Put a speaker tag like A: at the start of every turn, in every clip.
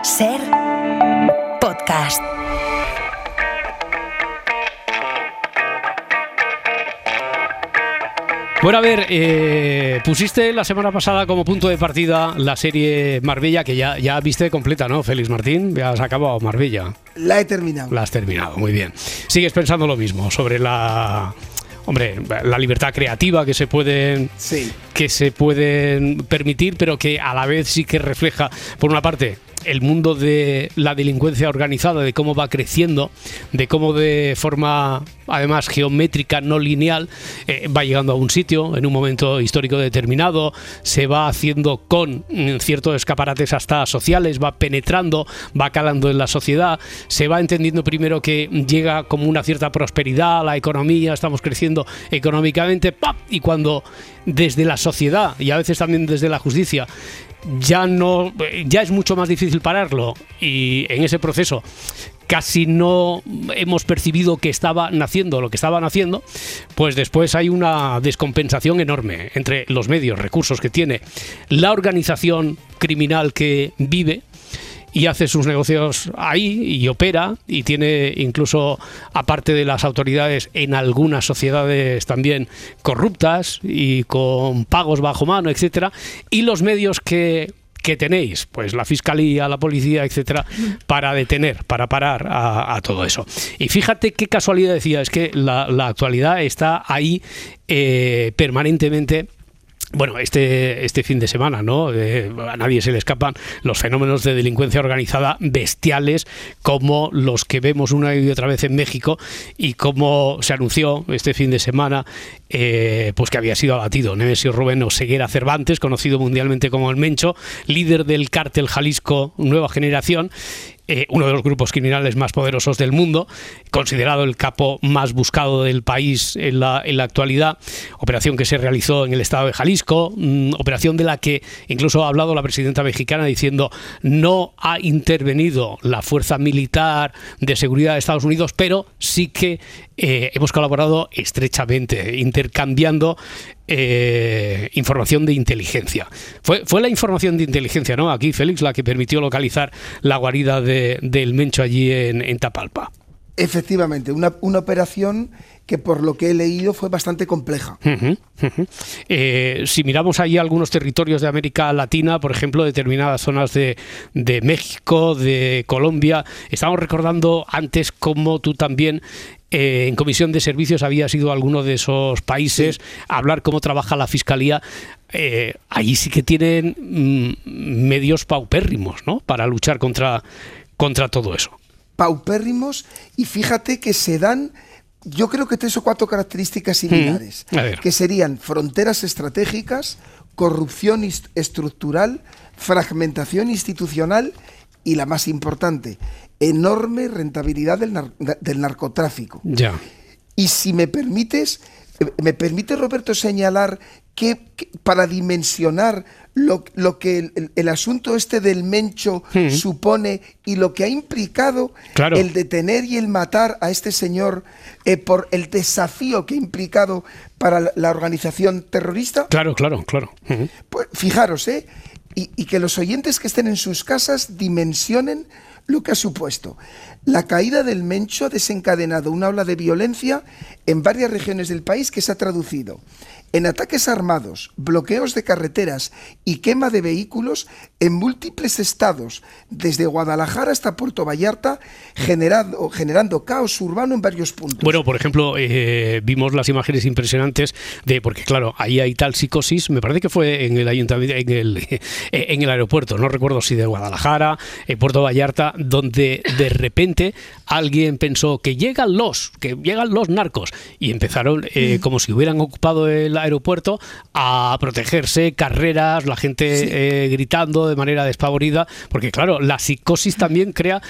A: Ser podcast.
B: Bueno, a ver, pusiste la semana pasada como punto de partida la serie Marbella, que ya viste completa, ¿no, Félix Martín? Ya has acabado Marbella.
C: La he terminado.
B: La has terminado, muy bien. ¿Sigues pensando lo mismo sobre la libertad creativa que se pueden permitir, pero que a la vez sí que refleja, por una parte, el mundo de la delincuencia organizada, de cómo va creciendo, de cómo de forma, además, geométrica, no lineal, va llegando a un sitio en un momento histórico determinado, se va haciendo con ciertos escaparates hasta sociales, va penetrando, va calando en la sociedad, se va entendiendo primero que llega como una cierta prosperidad, la economía, estamos creciendo económicamente, ¡pap! Y cuando desde la sociedad y a veces también desde la justicia ya es mucho más difícil pararlo, y en ese proceso casi no hemos percibido que estaba naciendo lo que estaban haciendo, pues después hay una descompensación enorme entre los medios, recursos que tiene la organización criminal que vive y hace sus negocios ahí y opera, y tiene incluso, aparte de las autoridades, en algunas sociedades también corruptas y con pagos bajo mano, etcétera, y los medios que tenéis, pues la fiscalía, la policía, etcétera, para detener, para parar a todo eso. Y fíjate qué casualidad, decía, es que la actualidad está ahí permanentemente. Bueno, este fin de semana, ¿no? A nadie se le escapan los fenómenos de delincuencia organizada bestiales, como los que vemos una y otra vez en México, y como se anunció este fin de semana, pues que había sido abatido Nemesio Rubén Oseguera Cervantes, conocido mundialmente como el Mencho, líder del cártel Jalisco Nueva Generación, uno de los grupos criminales más poderosos del mundo, considerado el capo más buscado del país en la actualidad, operación que se realizó en el estado de Jalisco, operación de la que incluso ha hablado la presidenta mexicana diciendo no ha intervenido la fuerza militar de seguridad de Estados Unidos, pero sí que hemos colaborado estrechamente, intercambiando información de inteligencia. Fue la información de inteligencia, ¿no? Aquí, Félix, la que permitió localizar la guarida del Mencho allí en Tapalpa.
C: Efectivamente, una operación que, por lo que he leído, fue bastante compleja.
B: Si miramos ahí algunos territorios de América Latina, por ejemplo, determinadas zonas de México, de Colombia, estamos recordando antes cómo tú también en Comisión de Servicios habías ido a alguno de esos países a hablar cómo trabaja la Fiscalía. Allí sí que tienen medios paupérrimos, ¿no?, para luchar contra todo eso. Paupérrimos,
C: y fíjate que se dan, yo creo que 3 o 4 características similares, que serían fronteras estratégicas, corrupción estructural, fragmentación institucional y, la más importante, enorme rentabilidad del narcotráfico.
B: Ya.
C: Y si me permite, Roberto, señalar que para dimensionar lo que el asunto este del Mencho supone y lo que ha implicado el detener y el matar a este señor, por el desafío que ha implicado para la organización terrorista.
B: Claro.
C: Pues fijaros, y que los oyentes que estén en sus casas dimensionen lo que ha supuesto. La caída del Mencho ha desencadenado una ola de violencia en varias regiones del país que se ha traducido en ataques armados, bloqueos de carreteras y quema de vehículos en múltiples estados, desde Guadalajara hasta Puerto Vallarta, generando caos urbano en varios puntos.
B: Bueno, por ejemplo, vimos las imágenes impresionantes porque claro, ahí hay tal psicosis, me parece que fue en el ayuntamiento, en el aeropuerto, no recuerdo si de Guadalajara, Puerto Vallarta, donde de repente alguien pensó que llegan los narcos, y empezaron como si hubieran ocupado el aeropuerto a protegerse, carreras, la gente gritando de manera despavorida, porque claro, la psicosis también crea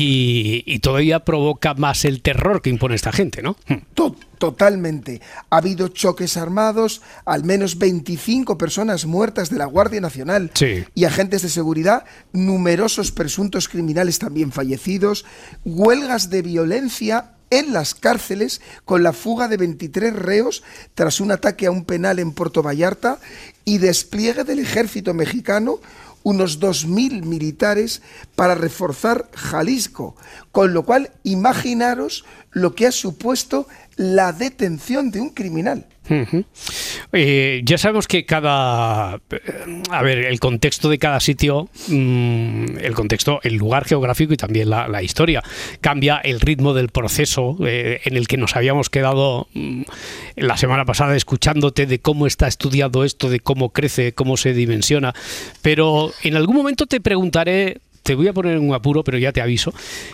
B: y todavía provoca más el terror que impone esta gente, ¿no?
C: Totalmente. Ha habido choques armados, al menos 25 personas muertas de la Guardia Nacional y agentes de seguridad, numerosos presuntos criminales también fallecidos, huelgas de violencia en las cárceles con la fuga de 23 reos tras un ataque a un penal en Puerto Vallarta y despliegue del ejército mexicano, unos 2.000 militares para reforzar Jalisco, con lo cual imaginaros lo que ha supuesto la detención de un criminal.
B: Ya sabemos que el contexto de cada sitio, el lugar geográfico y también la historia, cambia el ritmo del proceso en el que nos habíamos quedado la semana pasada escuchándote de cómo está estudiado esto, de cómo crece, cómo se dimensiona. Pero en algún momento te preguntaré, te voy a poner en un apuro, pero ya te aviso,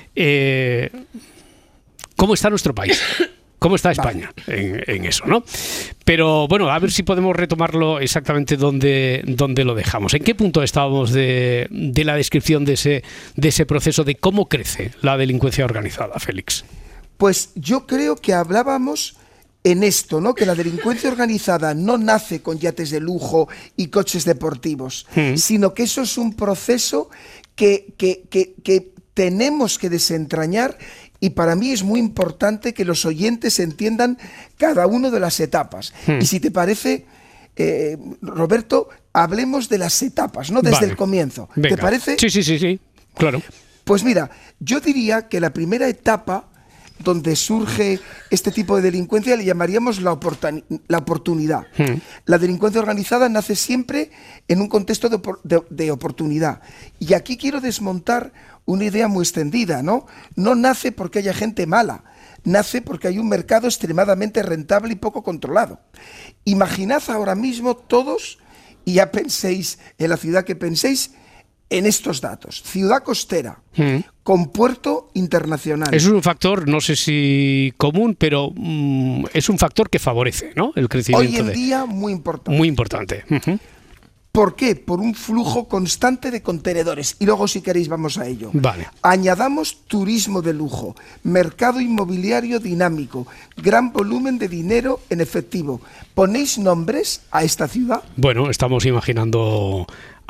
B: ¿cómo está nuestro país? ¿Cómo está España en eso, no? Pero bueno, a ver si podemos retomarlo exactamente donde lo dejamos. ¿En qué punto estábamos de la descripción de ese proceso de cómo crece la delincuencia organizada, Félix?
C: Pues yo creo que hablábamos en esto, ¿no? Que la delincuencia organizada no nace con yates de lujo y coches deportivos, sino que eso es un proceso que tenemos que desentrañar. Y para mí es muy importante que los oyentes entiendan cada una de las etapas. Y si te parece, Roberto, hablemos de las etapas, ¿no? Desde el comienzo.
B: Venga.
C: ¿Te parece?
B: Sí, claro.
C: Pues mira, yo diría que la primera etapa donde surge este tipo de delincuencia le llamaríamos la oportunidad. La delincuencia organizada nace siempre en un contexto de oportunidad. Y aquí quiero desmontar una idea muy extendida, ¿no? No nace porque haya gente mala, nace porque hay un mercado extremadamente rentable y poco controlado. Imaginad ahora mismo todos, y ya penséis en la ciudad que penséis, en estos datos. Ciudad costera, con puerto internacional.
B: Eso es un factor, no sé si común, pero es un factor que favorece, ¿no? El crecimiento.
C: Hoy en día muy importante.
B: Muy importante.
C: ¿Por qué? Por un flujo constante de contenedores. Y luego, si queréis, vamos a ello.
B: Vale.
C: Añadamos turismo de lujo, mercado inmobiliario dinámico, gran volumen de dinero en efectivo. ¿Ponéis nombres a esta ciudad?
B: Bueno, estamos imaginando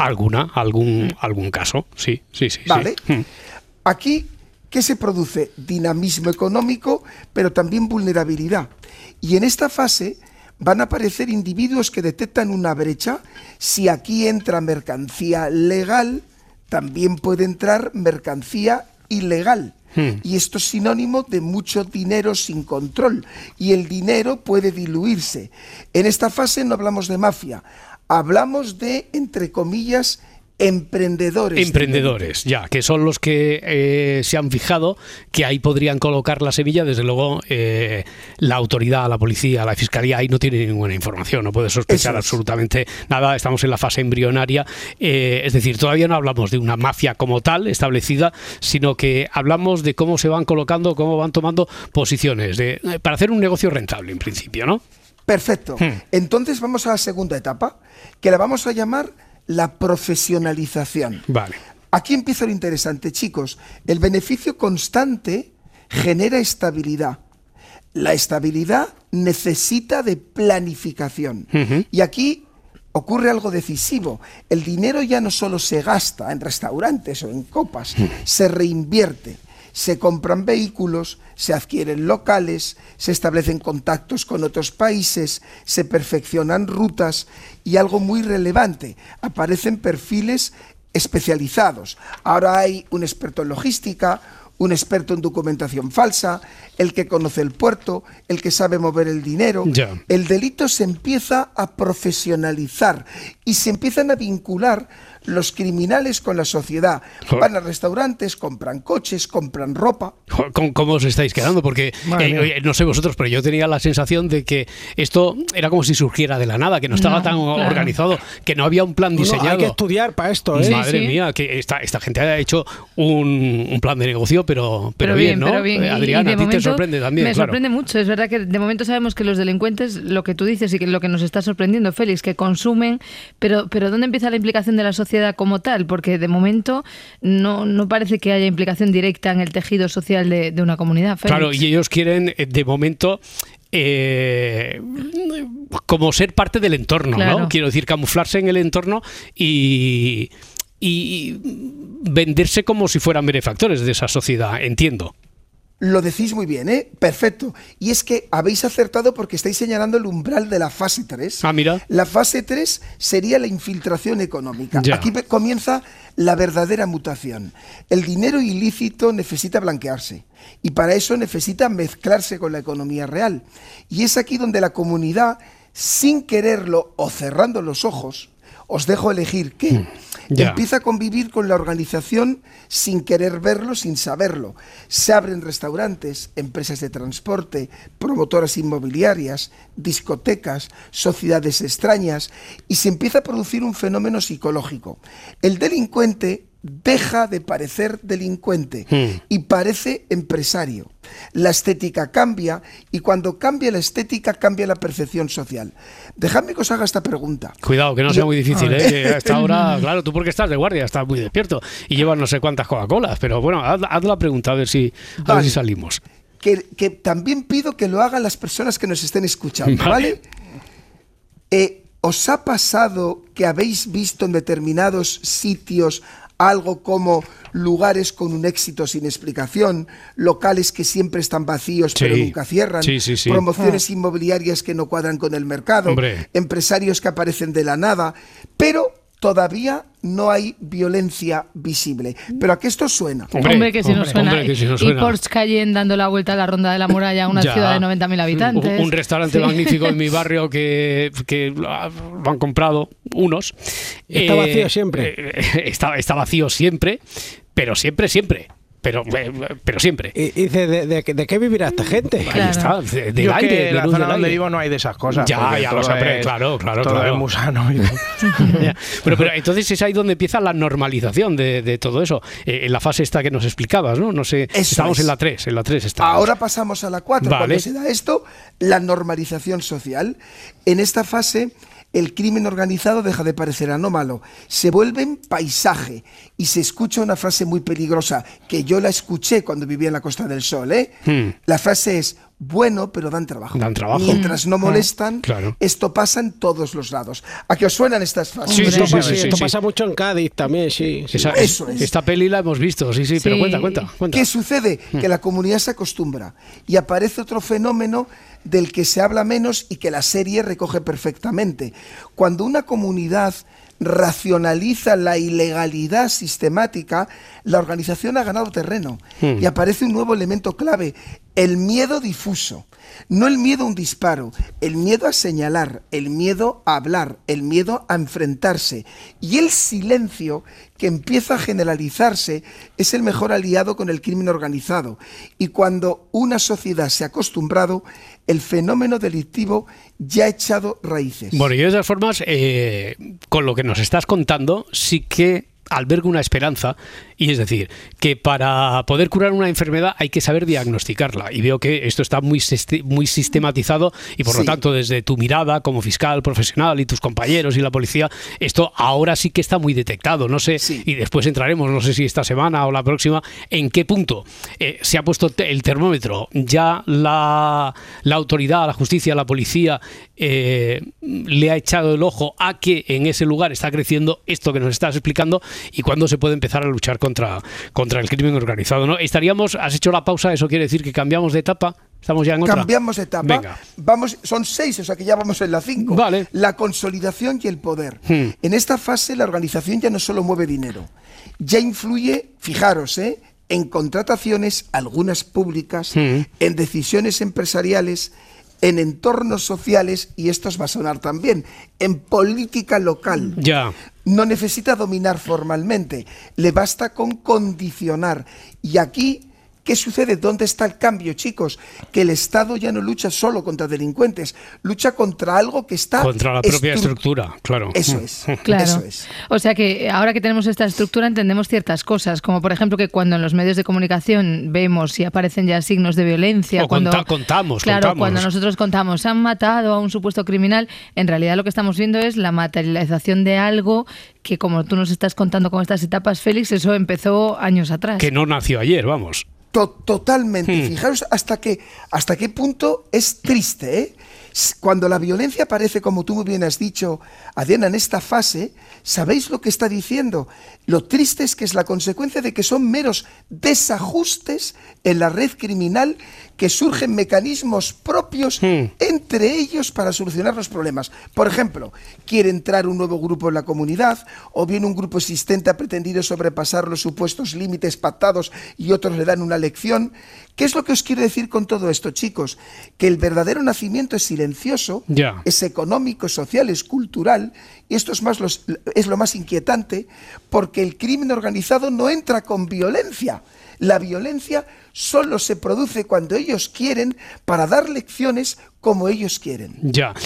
B: algún caso. Sí.
C: Vale.
B: Sí.
C: Aquí, ¿qué se produce? Dinamismo económico, pero también vulnerabilidad. Y en esta fase van a aparecer individuos que detectan una brecha. Si aquí entra mercancía legal, también puede entrar mercancía ilegal. Y esto es sinónimo de mucho dinero sin control. Y el dinero puede diluirse. En esta fase no hablamos de mafia, hablamos de, entre comillas, emprendedores,
B: ya, que son los que se han fijado que ahí podrían colocar la semilla. Desde luego, la autoridad, la policía, la fiscalía ahí no tiene ninguna información, no puede sospechar absolutamente nada. Estamos en la fase embrionaria, es decir, todavía no hablamos de una mafia como tal establecida, sino que hablamos de cómo se van colocando, cómo van tomando posiciones para hacer un negocio rentable, en principio, ¿no?
C: Perfecto. Entonces vamos a la segunda etapa, que la vamos a llamar la profesionalización.
B: Vale.
C: Aquí empieza lo interesante, chicos. El beneficio constante genera estabilidad. La estabilidad necesita de planificación. Y aquí ocurre algo decisivo. El dinero ya no solo se gasta en restaurantes o en copas, se reinvierte. Se compran vehículos, se adquieren locales, se establecen contactos con otros países, se perfeccionan rutas y algo muy relevante, aparecen perfiles especializados. Ahora hay un experto en logística, un experto en documentación falsa, el que conoce el puerto, el que sabe mover el dinero.
B: Ya.
C: El delito se empieza a profesionalizar y se empiezan a vincular los criminales con la sociedad. Van a restaurantes, compran coches, compran ropa.
B: ¿Cómo os estáis quedando? Porque no sé vosotros, pero yo tenía la sensación de que esto era como si surgiera de la nada, que no estaba tan organizado, que no había un plan diseñado.
D: Hay que estudiar para esto, ¿eh?
B: Madre mía, que esta gente ha hecho un plan de negocio, pero bien, ¿no?
E: Pero bien.
B: Adrián, a ti te sorprende también.
E: Me sorprende mucho. Es verdad que de momento sabemos que los delincuentes, lo que tú dices y que lo que nos está sorprendiendo, Félix, que consumen, pero ¿dónde empieza la implicación de la sociedad como tal? Porque de momento no parece que haya implicación directa en el tejido social de una comunidad, Félix.
B: Claro, y ellos quieren, de momento, como ser parte del entorno, claro, ¿no? Quiero decir, camuflarse en el entorno y venderse como si fueran benefactores de esa sociedad, entiendo.
C: Lo decís muy bien, ¿eh? Perfecto. Y es que habéis acertado porque estáis señalando el umbral de la fase 3.
B: Ah, mira.
C: La fase 3 sería la infiltración económica.
B: Ya.
C: Aquí comienza la verdadera mutación. El dinero ilícito necesita blanquearse y para eso necesita mezclarse con la economía real. Y es aquí donde la comunidad, sin quererlo o cerrando los ojos, os dejo elegir qué. Empieza a convivir con la organización sin querer verlo, sin saberlo. Se abren restaurantes, empresas de transporte, promotoras inmobiliarias, discotecas, sociedades extrañas, y se empieza a producir un fenómeno psicológico. El delincuente deja de parecer delincuente y parece empresario. La estética cambia y cuando cambia la estética cambia la percepción social. Dejadme que os haga esta pregunta.
B: Cuidado, que no sea muy difícil, ¿eh? Que a esta hora, claro, tú porque estás de guardia, estás muy despierto y llevas no sé cuántas Coca-Colas, pero bueno, haz la pregunta a ver si salimos.
C: Que también pido que lo hagan las personas que nos estén escuchando, ¿vale? ¿Os ha pasado que habéis visto en determinados sitios algo como lugares con un éxito sin explicación, locales que siempre están vacíos pero nunca cierran, promociones inmobiliarias que no cuadran con el mercado, empresarios que aparecen de la nada, pero todavía no hay violencia visible? Pero ¿a qué esto suena?
E: Hombre, que si nos suena. Y Porsche Cayenne dando la vuelta a la Ronda de la Muralla, una ciudad de 90.000 habitantes.
B: Un restaurante magnífico en mi barrio que lo han comprado unos.
D: Está vacío siempre.
B: Está vacío siempre, pero siempre. Pero siempre.
D: Y dice, ¿de qué vivirá esta gente?
B: Ahí está, del
F: Yo
B: aire.
F: que en la zona donde
B: aire.
F: vivo no hay de esas cosas.
B: Ya lo sé, claro.
F: Todo es musano.
B: Pero entonces es ahí donde empieza la normalización de todo eso. En la fase esta que nos explicabas, ¿no? No sé, estamos en la 3 estamos.
C: Ahora pasamos a la 4.
B: Vale.
C: Cuando se da esto, la normalización social. En esta fase, el crimen organizado deja de parecer anómalo, se vuelve en paisaje y se escucha una frase muy peligrosa que yo la escuché cuando vivía en la Costa del Sol. La frase es: bueno, pero dan trabajo. Mientras no molestan, esto pasa en todos los lados. ¿A qué os suenan estas frases?
D: Esto pasa mucho en Cádiz también, sí.
C: Eso es.
B: Esta peli la hemos visto, sí, pero cuenta.
C: ¿Qué sucede? Que la comunidad se acostumbra y aparece otro fenómeno del que se habla menos y que la serie recoge perfectamente. Cuando una comunidad racionaliza la ilegalidad sistemática, la organización ha ganado terreno y aparece un nuevo elemento clave: el miedo difuso. No el miedo a un disparo, el miedo a señalar, el miedo a hablar, el miedo a enfrentarse. Y el silencio, que empieza a generalizarse, es el mejor aliado con el crimen organizado. Y cuando una sociedad se ha acostumbrado, el fenómeno delictivo ya ha echado raíces.
B: Bueno, y de todas formas, con lo que nos estás contando, sí que alberga una esperanza, y es decir, que para poder curar una enfermedad hay que saber diagnosticarla, y veo que esto está muy sistematizado y por lo tanto desde tu mirada como fiscal profesional y tus compañeros y la policía, esto ahora sí que está muy detectado, no sé, y después entraremos, no sé si esta semana o la próxima, en qué punto se ha puesto el termómetro, ya la autoridad, la justicia, la policía le ha echado el ojo a que en ese lugar está creciendo esto que nos estás explicando, y cuándo se puede empezar a luchar contra el crimen organizado, ¿no? Has hecho la pausa, eso quiere decir que cambiamos de etapa. ¿Estamos ya en otra?
C: Cambiamos de etapa.
B: Venga.
C: Son 6, o sea que ya vamos en la 5.
B: Vale.
C: La consolidación y el poder. En esta fase la organización ya no solo mueve dinero, ya influye, fijaros, en contrataciones, algunas públicas, en decisiones empresariales, en entornos sociales, y esto os va a sonar también, en política local.
B: Ya.
C: No necesita dominar formalmente, le basta con condicionar. Y aquí, ¿qué sucede? ¿Dónde está el cambio, chicos? Que el Estado ya no lucha solo contra delincuentes, lucha contra algo que está...
B: Contra la propia estructura, claro.
C: Eso es.
E: Claro.
C: Eso es.
E: O sea que ahora que tenemos esta estructura entendemos ciertas cosas, como por ejemplo que cuando en los medios de comunicación vemos y aparecen ya signos de violencia...
B: O
E: cuando
B: contamos.
E: Cuando nosotros contamos, han matado a un supuesto criminal, en realidad lo que estamos viendo es la materialización de algo que, como tú nos estás contando con estas etapas, Félix, eso empezó años atrás.
B: Que no nació ayer, vamos.
C: Totalmente. Fijaros hasta qué punto es triste, Cuando la violencia aparece, como tú muy bien has dicho, Adriana, en esta fase, ¿sabéis lo que está diciendo? Lo triste es que es la consecuencia de que son meros desajustes en la red criminal, que surgen mecanismos propios entre ellos para solucionar los problemas. Por ejemplo, quiere entrar un nuevo grupo en la comunidad, o bien un grupo existente ha pretendido sobrepasar los supuestos límites pactados y otros le dan una lección. ¿Qué es lo que os quiero decir con todo esto, chicos? Que el verdadero nacimiento es silencioso, es económico, social, es cultural, y esto es lo más inquietante, porque el crimen organizado no entra con violencia. La violencia solo se produce cuando ellos quieren, para dar lecciones como ellos quieren.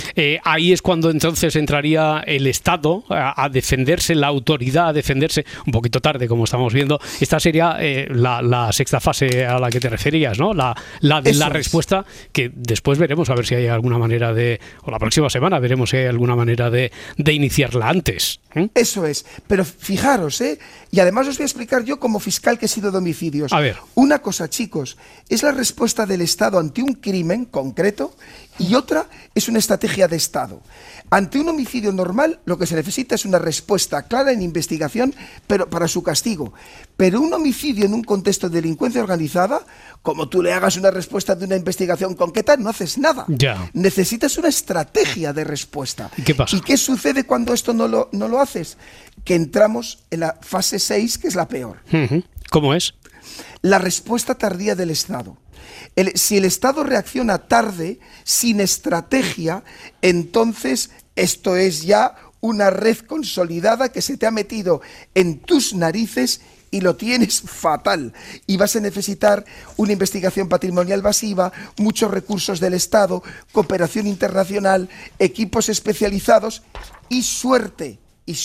B: Ahí es cuando entonces entraría el Estado a defenderse, la autoridad a defenderse, un poquito tarde, como estamos viendo. Esta sería la sexta fase a la que te referías, ¿no? La respuesta, que después veremos a ver si hay alguna manera o la próxima semana veremos si hay alguna manera de iniciarla antes.
C: Eso es, pero fijaros, y además os voy a explicar yo como fiscal que he sido de homicidios.
B: A ver.
C: Una cosa, chicos, es la respuesta del Estado ante un crimen concreto, y otra es una estrategia de Estado. Ante un homicidio normal, lo que se necesita es una respuesta clara en investigación, pero para su castigo. Pero un homicidio en un contexto de delincuencia organizada, como tú le hagas una respuesta de una investigación concreta, no haces nada. Necesitas una estrategia de respuesta.
B: ¿Y qué pasa?
C: ¿Y qué sucede cuando esto no lo haces? Que entramos en la fase 6, que es la peor.
B: ¿Cómo es?
C: La respuesta tardía del Estado. Si el Estado reacciona tarde, sin estrategia, entonces esto es ya una red consolidada que se te ha metido en tus narices y lo tienes fatal. Y vas a necesitar una investigación patrimonial masiva, muchos recursos del Estado, cooperación internacional, equipos especializados y suerte.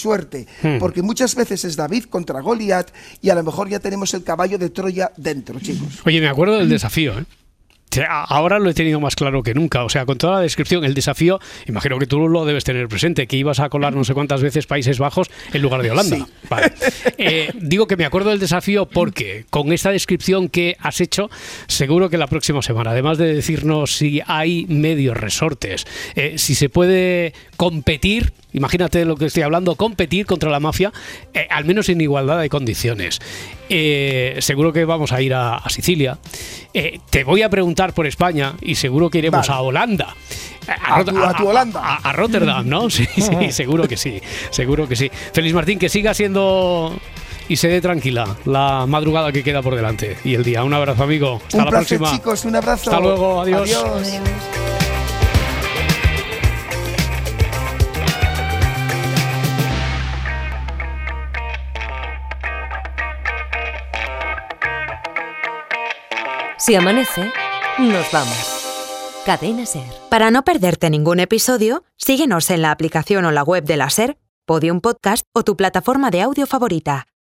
C: Porque muchas veces es David contra Goliat y a lo mejor ya tenemos el caballo de Troya dentro, chicos.
B: Oye, me acuerdo del desafío, Ahora lo he tenido más claro que nunca. O sea, con toda la descripción, el desafío, imagino que tú lo debes tener presente, que ibas a colar no sé cuántas veces Países Bajos en lugar de Holanda.
C: Sí.
B: Vale. Digo que me acuerdo del desafío porque con esta descripción que has hecho, seguro que la próxima semana, además de decirnos si hay medios, resortes, si se puede competir, imagínate de lo que estoy hablando, competir contra la mafia, al menos en igualdad de condiciones. Seguro que vamos a ir a Sicilia. Te voy a preguntar por España y seguro que iremos a Holanda.
C: A tu Holanda.
B: A Rotterdam, ¿no? Sí, seguro que sí. Félix Martín, que siga siendo y se dé tranquila la madrugada que queda por delante y el día. Un abrazo, amigo. Hasta la próxima.
C: Chicos, un abrazo.
B: Hasta luego, adiós.
A: Si amanece, nos vamos. Cadena SER.
G: Para no perderte ningún episodio, síguenos en la aplicación o la web de la SER, Podium Podcast o tu plataforma de audio favorita.